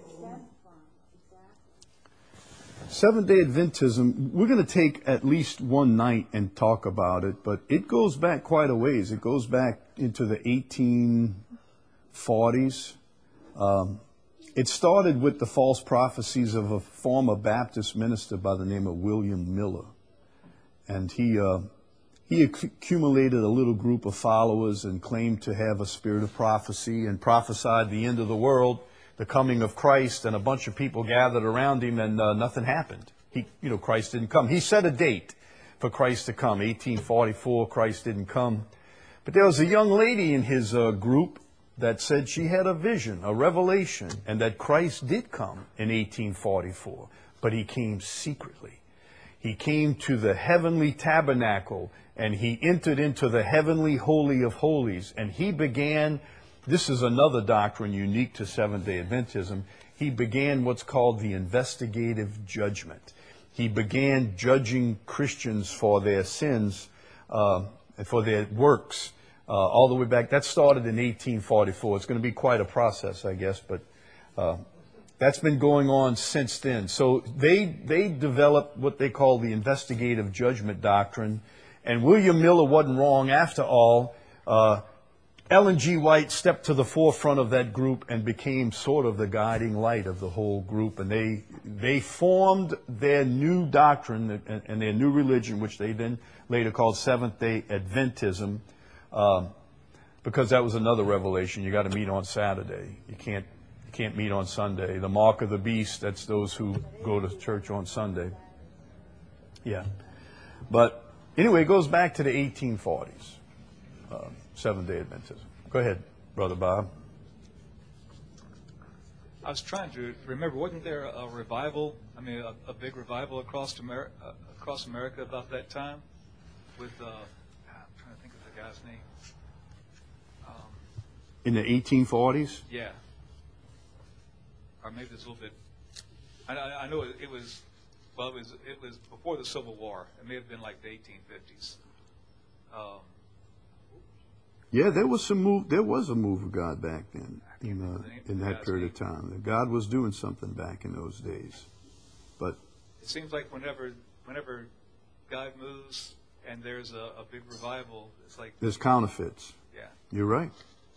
Seventh-day Adventism, we're going to take at least one night and talk about it, but it goes back quite a ways. It goes back into the eighteen forties. Um, it started with the false prophecies of a former Baptist minister by the name of William Miller. And he uh, he accumulated a little group of followers and claimed to have a spirit of prophecy and prophesied the end of the world, the coming of Christ, and a bunch of people gathered around him, and uh, nothing happened. He, you know, Christ didn't come. He set a date for Christ to come, eighteen forty-four. Christ didn't come. But there was a young lady in his uh, group that said she had a vision, a revelation, and that Christ did come in eighteen forty-four, but he came secretly. He came to the heavenly tabernacle, and he entered into the heavenly holy of holies, and he began, this is another doctrine unique to Seventh-day Adventism, he began what's called the investigative judgment. He began judging Christians for their sins, uh, for their works, uh, all the way back. That started in eighteen forty-four. It's going to be quite a process, I guess, but uh, that's been going on since then. So they they developed what they call the investigative judgment doctrine, and William Miller wasn't wrong after all. Uh, Ellen G. White stepped to the forefront of that group and became sort of the guiding light of the whole group. And they they formed their new doctrine and, and their new religion, which they then later called Seventh-day Adventism, um, because that was another revelation. You got to meet on Saturday. You can't you can't meet on Sunday. The mark of the beast, that's those who go to church on Sunday. Yeah. But anyway, it goes back to the eighteen forties. Um, Seventh-day Adventism. Go ahead, Brother Bob. I was trying to remember, wasn't there a revival, I mean, a, a big revival across America, uh, across America about that time? With, uh, I'm trying to think of the guy's name. Um, In the eighteen forties? yeah. Or maybe it's a little bit, I, I I know it, it was, well, it was, it was before the Civil War. It may have been like the eighteen fifties. Um, Yeah, there was some move. There was a move of God back then in, uh, in that period of time. God was doing something back in those days. But it seems like whenever whenever God moves and there's a, a big revival, it's like there's counterfeits. Yeah, you're right.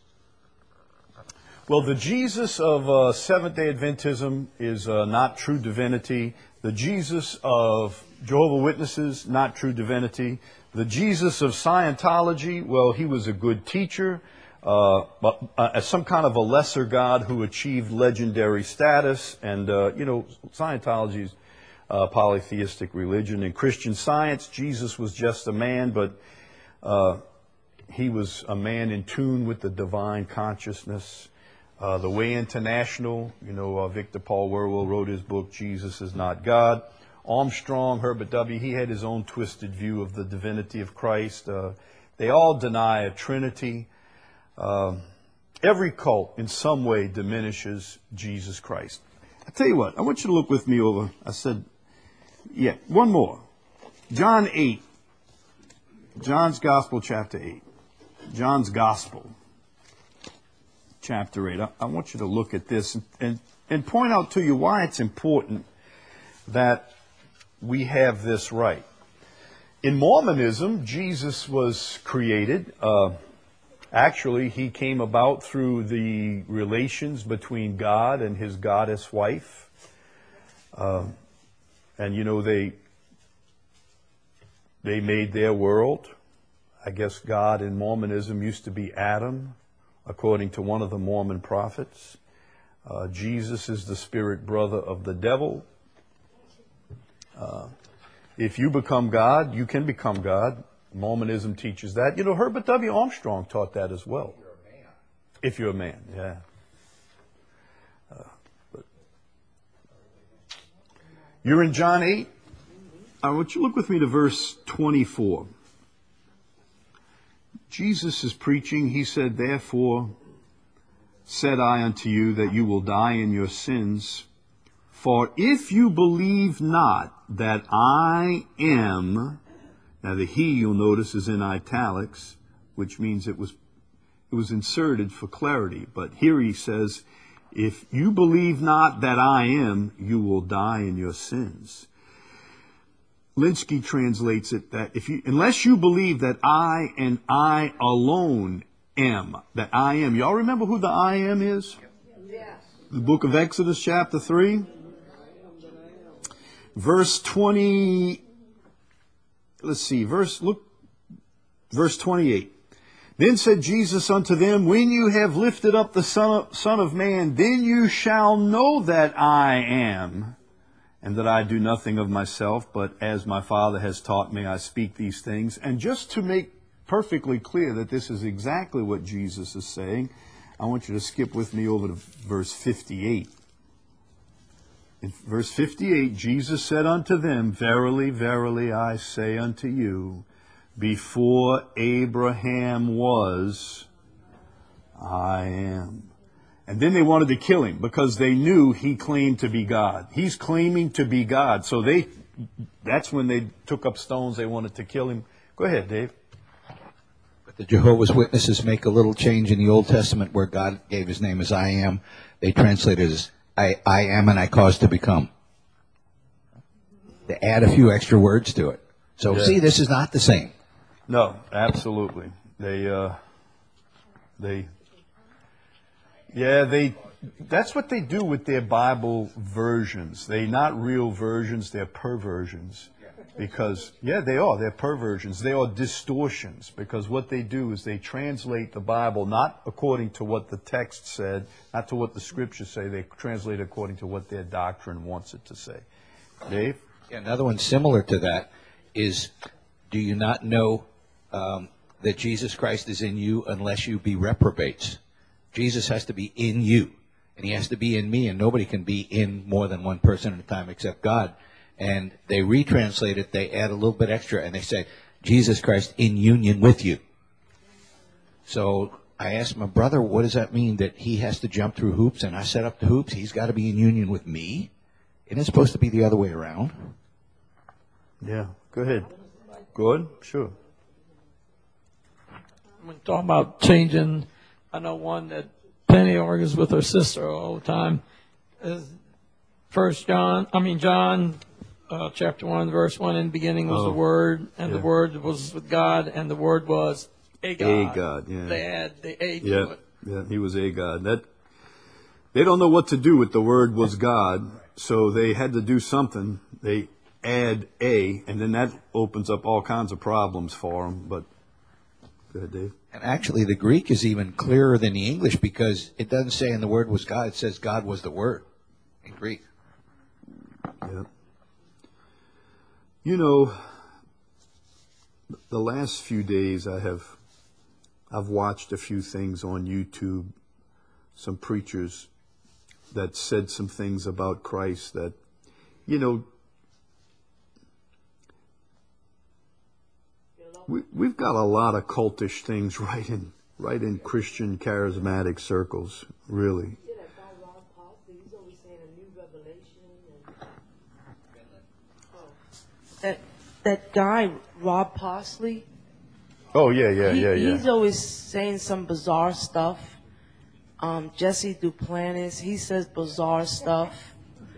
Well, the Jesus of uh, Seventh-day Adventism is uh, not true divinity. The Jesus of Jehovah's Witnesses, not true divinity. The Jesus of Scientology, well, he was a good teacher, uh, but uh, as some kind of a lesser God who achieved legendary status. And, uh, you know, Scientology's uh, polytheistic religion. In Christian Science, Jesus was just a man, but uh, he was a man in tune with the divine consciousness. Uh, the Way International, you know, uh, Victor Paul Wierwille wrote his book, Jesus is Not God. Armstrong, Herbert W., he had his own twisted view of the divinity of Christ. Uh, they all deny a Trinity. Uh, every cult in some way diminishes Jesus Christ. I tell you what, I want you to look with me over. I said, yeah, one more. John eight. John's Gospel, chapter eight. John's Gospel, chapter eight. I, I want you to look at this and, and, and point out to you why it's important that we have this right. In Mormonism, Jesus was created. Uh, actually, he came about through the relations between God and his goddess wife. Uh, and, you know, they they made their world. I guess God in Mormonism used to be Adam, according to one of the Mormon prophets. Uh, Jesus is the spirit brother of the devil. Uh, if you become God, you can become God. Mormonism teaches that. You know, Herbert W. Armstrong taught that as well. If you're a man. If you're a man, yeah. Uh, but you're in John eight. I want you to look with me to verse twenty-four. Jesus is preaching. He said, "Therefore said I unto you that you will die in your sins. For if you believe not that I am," now the he, you'll notice, is in italics, which means it was it was inserted for clarity. But here he says, if you believe not that I am, you will die in your sins. Linsky translates it that if you, unless you believe that I and I alone am, that I am. Y'all remember who the I am is? Yes. The book of Exodus, chapter three. Verse twenty, let's see, verse, look, verse twenty-eight. Then said Jesus unto them, when you have lifted up the Son of, Son of Man, then you shall know that I am, and that I do nothing of myself, but as my Father has taught me, I speak these things. And just to make perfectly clear that this is exactly what Jesus is saying, I want you to skip with me over to verse fifty-eight. In verse fifty-eight, Jesus said unto them, Verily, verily, I say unto you, before Abraham was, I am. And then they wanted to kill him because they knew he claimed to be God. He's claiming to be God. So they, that's when they took up stones. They wanted to kill him. Go ahead, Dave. But the Jehovah's Witnesses make a little change in the Old Testament where God gave his name as I am. They translate it as I, I am and I cause to become. They add a few extra words to it. So Yeah. see, this is not the same. No, absolutely. They, uh, they, yeah, they, that's what they do with their Bible versions. They're not real versions, they're perversions. Because, yeah, they are. They're perversions. They are distortions. Because what they do is they translate the Bible not according to what the text said, not to what the scriptures say. They translate it according to what their doctrine wants it to say. Dave? Yeah, another one similar to that is, do you not know um, that Jesus Christ is in you unless you be reprobates? Jesus has to be in you, and he has to be in me, and nobody can be in more than one person at a time except God. And they retranslate it, they add a little bit extra, and they say, Jesus Christ in union with you. So I asked my brother, what does that mean, that he has to jump through hoops and I set up the hoops? He's got to be in union with me? Isn't it supposed to be the other way around? Yeah, go ahead. Good? Sure. When talking about changing, I know one that Penny argues with her sister all the time is First John, I mean John, uh, chapter one, verse one. In the beginning was Oh, the Word, and yeah. the Word was with God, and the Word was a God. A God, yeah. They add the A to Yeah, it. yeah, he was a God. That they don't know what to do with the word was God, so they had to do something. They add a, and then that opens up all kinds of problems for them. But go ahead, Dave. And actually, the Greek is even clearer than the English because it doesn't say in the Word was God. It says God was the Word in Greek. Yeah. You know, the last few days I have, I've watched a few things on YouTube, some preachers that said some things about Christ that, you know, we, we've got a lot of cultish things right in, right in Christian charismatic circles, really. That that guy Rob Parsley. Oh yeah, yeah, he, yeah, yeah. He's always saying some bizarre stuff. Um, Jesse Duplantis, he says bizarre stuff.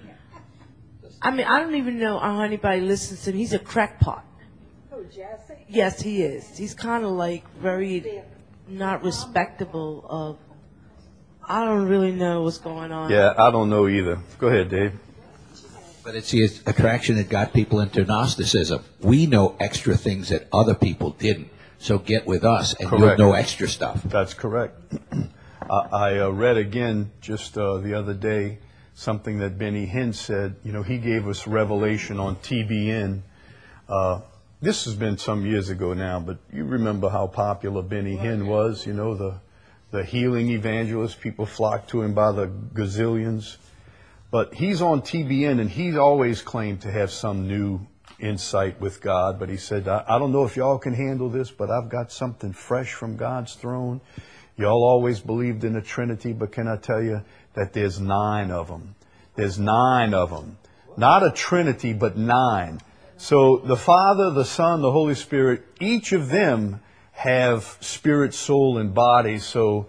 I mean, I don't even know how anybody listens to him. He's a crackpot. Oh, Jesse? Yes, he is. He's kind of like very not respectable of. I don't really know what's going on. Yeah, I don't know either. Go ahead, Dave. But it's the attraction that got people into Gnosticism. We know extra things that other people didn't. So get with us and Correct. you'll know extra stuff. That's correct. I, I uh, read again just uh, the other day something that Benny Hinn said. You know, he gave us revelation on T B N. Uh, this has been some years ago now, but you remember how popular Benny Hinn was, you know, the, the healing evangelist. People flocked to him by the gazillions. But he's on T B N, and he's always claimed to have some new insight with God. But he said, I, I don't know if y'all can handle this, but I've got something fresh from God's throne. Y'all always believed in the Trinity, but can I tell you that there's nine of them? There's nine of them. Not a Trinity, but nine. So the Father, the Son, the Holy Spirit, each of them have spirit, soul, and body. So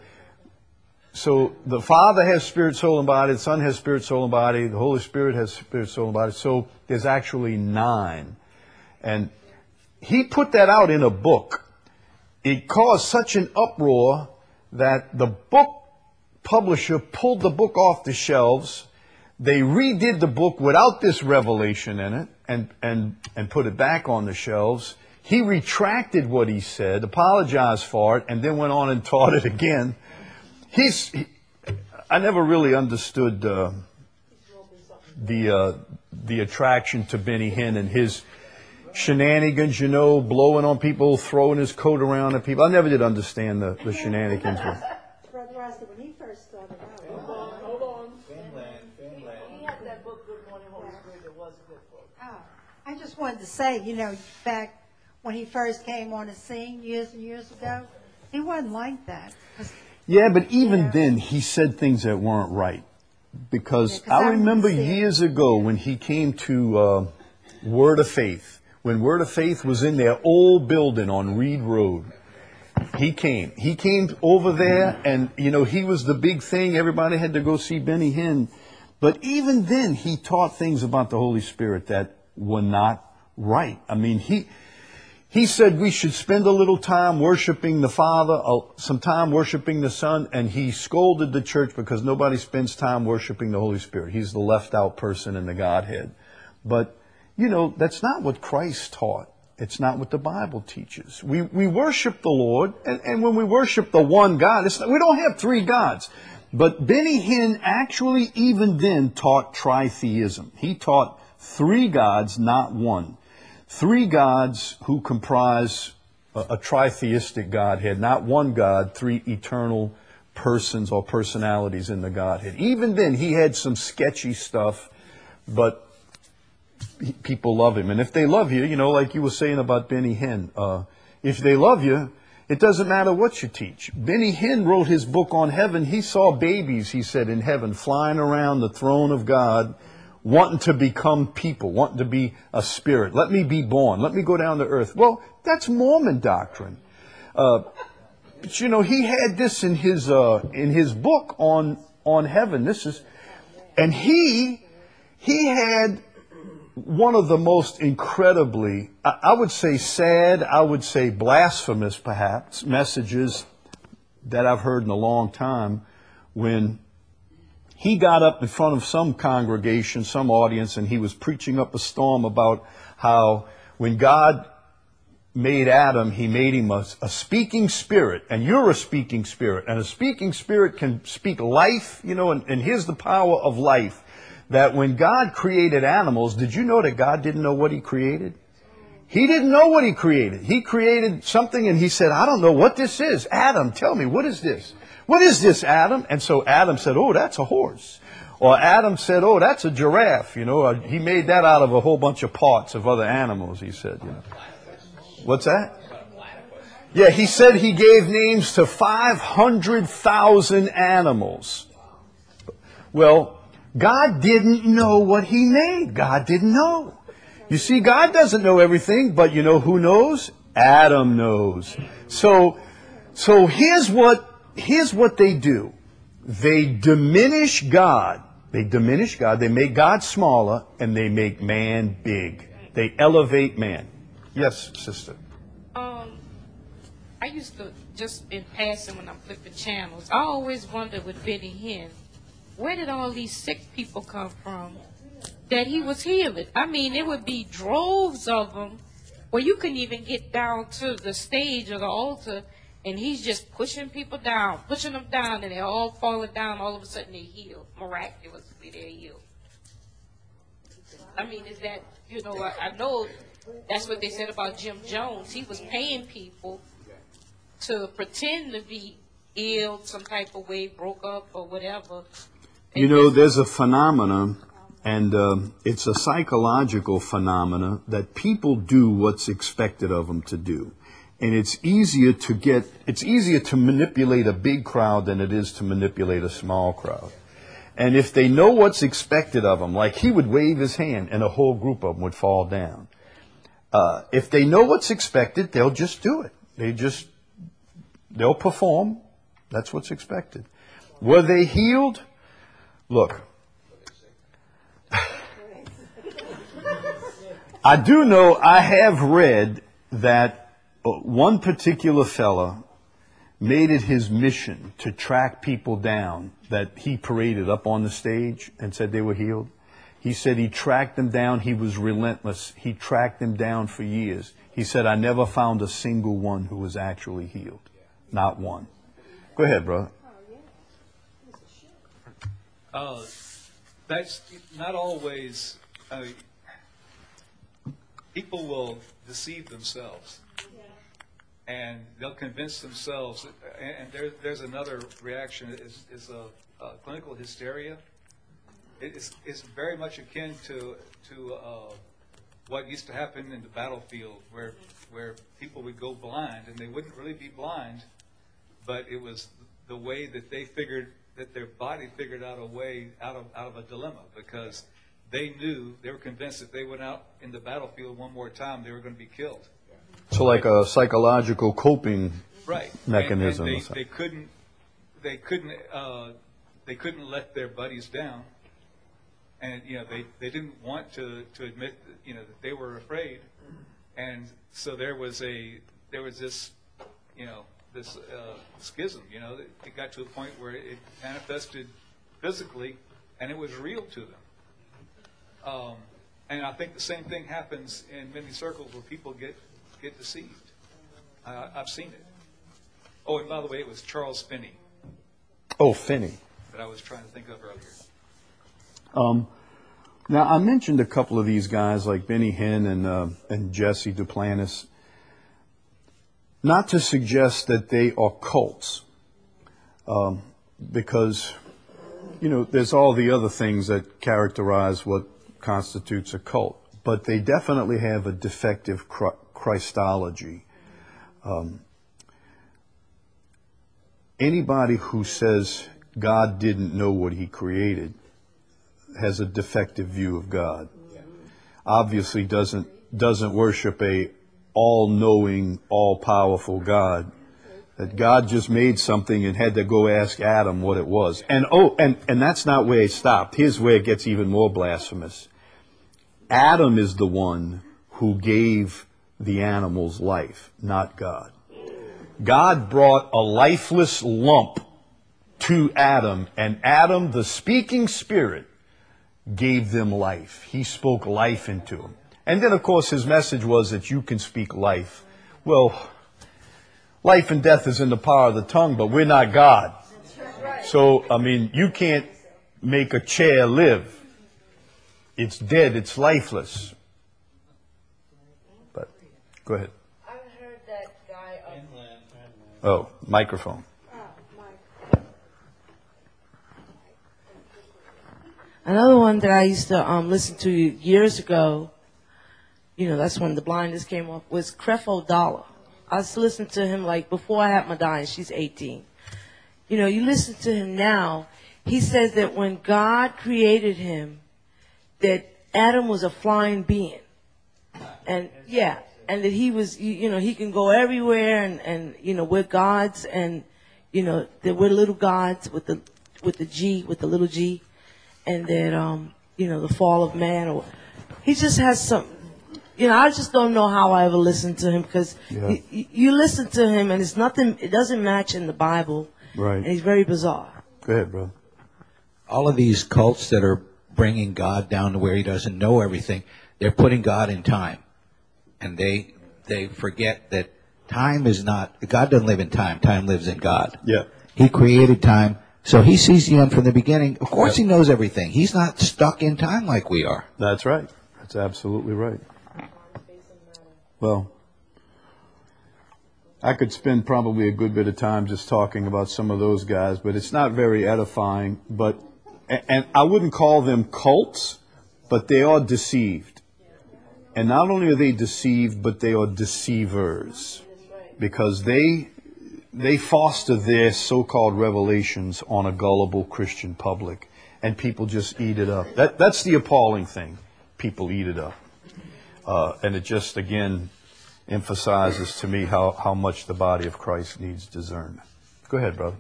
So the Father has spirit, soul, and body. The Son has spirit, soul, and body. The Holy Spirit has spirit, soul, and body. So there's actually nine. And he put that out in a book. It caused such an uproar that the book publisher pulled the book off the shelves. They redid the book without this revelation in it and, and, and put it back on the shelves. He retracted what he said, apologized for it, and then went on and taught it again. He's, he, I never really understood uh, the uh, the attraction to Benny Hinn and his shenanigans, you know, blowing on people, throwing his coat around at people. I never did understand the, the shenanigans. Brother Isaac, when he first started out. Hold on, hold on. Finland, Finland. He had that book, Good Morning Holy Spirit, that was a good book. Oh, I just wanted to say, you know, back when he first came on the scene years and years ago, he wasn't like that. 'Cause, Yeah, but even Yeah. then, he said things that weren't right. Because Yeah, 'cause I I remember remember seeing- years ago when he came to uh, Word of Faith, when Word of Faith was in their old building on Reed Road. He came. He came over there, and, you know, he was the big thing. Everybody had to go see Benny Hinn. But even then, he taught things about the Holy Spirit that were not right. I mean, he... He said we should spend a little time worshiping the Father, uh, some time worshiping the Son, and he scolded the church because nobody spends time worshiping the Holy Spirit. He's the left out person in the Godhead. But, you know, that's not what Christ taught. It's not what the Bible teaches. We we worship the Lord, and, and when we worship the one God, it's not, we don't have three gods. But Benny Hinn actually even then taught tritheism. He taught three gods, not one. Three gods who comprise a, a tritheistic Godhead, not one God, three eternal persons or personalities in the Godhead. Even then, he had some sketchy stuff, but he, people love him. And if they love you, you know, like you were saying about Benny Hinn, uh, if they love you, it doesn't matter what you teach. Benny Hinn wrote his book on heaven. He saw babies, he said, in heaven, flying around the throne of God, wanting to become people, wanting to be a spirit. Let me be born. Let me go down to earth. Well, that's Mormon doctrine. Uh, but you know, he had this in his uh, in his book on on heaven. This is, and he he had one of the most incredibly, I, I would say, sad, I would say blasphemous, perhaps, messages that I've heard in a long time when he got up in front of some congregation, some audience, and he was preaching up a storm about how when God made Adam, he made him a, a speaking spirit, and you're a speaking spirit, and a speaking spirit can speak life, you know, and, and here's the power of life. That when God created animals, did you know that God didn't know what he created? He didn't know what he created. He created something and he said, I don't know what this is. Adam, tell me, what is this? What is this, Adam? And so Adam said, oh, that's a horse. Or Adam said, oh, that's a giraffe. You know, he made that out of a whole bunch of parts of other animals, he said. You know. What's that? Yeah, he said he gave names to five hundred thousand animals. Well, God didn't know what he made. God didn't know. You see, God doesn't know everything, but you know who knows? Adam knows. So, so here's what, here's what they do. They diminish God. They diminish God. They make God smaller and they make man big. They elevate man. Yes, sister. Um, I used to, just in passing when I'm flipping channels, I always wondered with Benny Hinn, where did all these sick people come from that he was healing? I mean, it would be droves of them where you couldn't even get down to the stage or the altar, and he's just pushing people down, pushing them down, and they're all falling down. All of a sudden, they're healed. Miraculously, they're healed. I mean, is that, you know, I, I know that's what they said about Jim Jones. He was paying people to pretend to be ill some type of way, broke up or whatever. You know, there's a phenomenon, and um, it's a psychological phenomena that people do what's expected of them to do. And it's easier to get, it's easier to manipulate a big crowd than it is to manipulate a small crowd. And if they know what's expected of them, like he would wave his hand and a whole group of them would fall down. Uh, if they know what's expected, they'll just do it. They just, they'll perform. That's what's expected. Were they healed? Look, I do know, I have read that one particular fella made it his mission to track people down that he paraded up on the stage and said they were healed. He said he tracked them down. He was relentless. He tracked them down for years. He said, I never found a single one who was actually healed. Not one. Go ahead, brother. Uh, that's not always, I mean, people will deceive themselves. and they'll convince themselves. And, and there, there's another reaction is, is a, a clinical hysteria. It's, it's very much akin to to uh, what used to happen in the battlefield, where where people would go blind, and they wouldn't really be blind, but it was the way that they figured that their body figured out a way out of out of a dilemma, because they knew, they were convinced if they went out in the battlefield one more time, they were going to be killed. So like a psychological coping right. mechanism. And, and they, they couldn't they couldn't uh, they couldn't let their buddies down. And, you know, they, they didn't want to, to admit, that, you know, that they were afraid. And so there was a, there was this, you know, this uh, schism, you know, that it got to a point where it manifested physically and it was real to them. Um, and I think the same thing happens in many circles where people get, get deceived. Uh, I've seen it. Oh, and by the way, it was Charles Finney. Oh, Finney. That I was trying to think of earlier. Um, now, I mentioned a couple of these guys like Benny Hinn and, uh, and Jesse Duplantis, not to suggest that they are cults, um, because, you know, there's all the other things that characterize what constitutes a cult, but they definitely have a defective Christology. Um, anybody who says God didn't know what he created has a defective view of God. Obviously doesn't doesn't worship a all-knowing, all-powerful God. That God just made something and had to go ask Adam what it was. And oh, and, and that's not where it stopped. Here's where it gets even more blasphemous. Adam is the one who gave the animals life, not God. God brought a lifeless lump to Adam, and Adam, the speaking spirit, gave them life. He spoke life into them. And then, of course, his message was that you can speak life. Well, life and death is in the power of the tongue, but we're not God. So, I mean, you can't make a chair live. It's dead. It's lifeless. But, go ahead. I heard that guy. Oh, microphone. Another one that I used to um, listen to years ago, you know, that's when the blindness came off, was Creflo Dollar. I was listening to him like before I had my daughter, she's eighteen. You know, you listen to him now, he says that when God created him, that Adam was a flying being. And yeah, and that he was, you, you know, he can go everywhere and, and, you know, we're gods and, you know, that we're little gods with the, with the G, with the little G. And that, um, you know, the fall of man, or he just has some, you know, I just don't know how I ever listened to him, because yeah. you, you listen to him and it's nothing, it doesn't match in the Bible. Right. And he's very bizarre. Go ahead, bro. All of these cults that are bringing God down to where he doesn't know everything, they're putting God in time. And they, they forget that time is not, God doesn't live in time, time lives in God. Yeah. He created time. So he sees the end from the beginning. Of course he knows everything. He's not stuck in time like we are. That's right. That's absolutely right. Well, I could spend probably a good bit of time just talking about some of those guys, but it's not very edifying. But and I wouldn't call them cults, but they are deceived. And not only are they deceived, but they are deceivers, because they They foster their so-called revelations on a gullible Christian public, and people just eat it up. That, that's the appalling thing. People eat it up. Uh, and it just, again, emphasizes to me how, how much the body of Christ needs discernment. Go ahead, brother.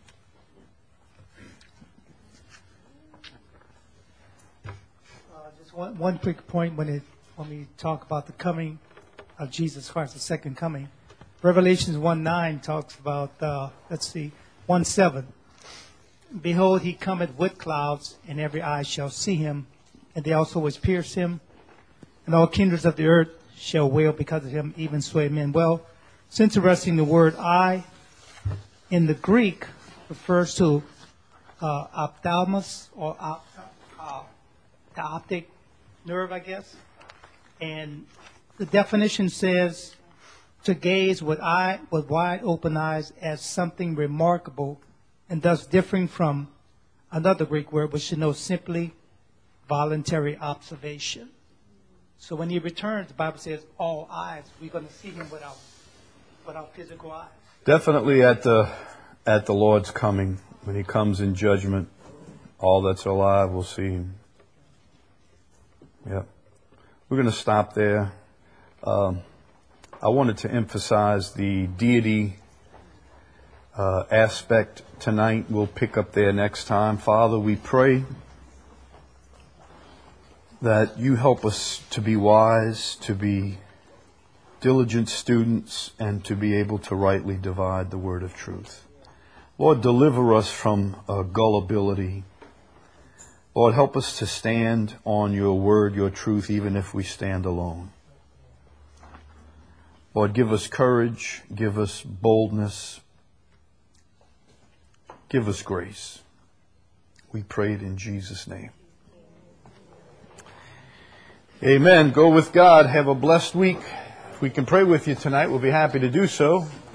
Uh, just one, one quick point when, it, when we talk about the coming of Jesus Christ, the second coming. Revelations one nine talks about, uh, let's see, one seven. Behold, he cometh with clouds, and every eye shall see him, and they also which pierce him, and all kindreds of the earth shall wail because of him, even so amen. Well, it's interesting, the word eye in the Greek refers to uh, ophthalmos, or op, uh, the optic nerve, I guess. And the definition says to gaze with, eye, with wide open eyes as something remarkable and thus differing from another Greek word which denotes simply voluntary observation. So when he returns, the Bible says all eyes. We're going to see him with our, with our physical eyes. Definitely at the at the Lord's coming, when he comes in judgment, all that's alive will see him. Yep. We're going to stop there. Um, I wanted to emphasize the deity uh, aspect tonight. We'll pick up there next time. Father, we pray that you help us to be wise, to be diligent students, and to be able to rightly divide the word of truth. Lord, deliver us from uh, gullibility. Lord, help us to stand on your word, your truth, even if we stand alone. Lord, give us courage, give us boldness, give us grace. We pray it in Jesus' name. Amen. Go with God. Have a blessed week. If we can pray with you tonight, we'll be happy to do so.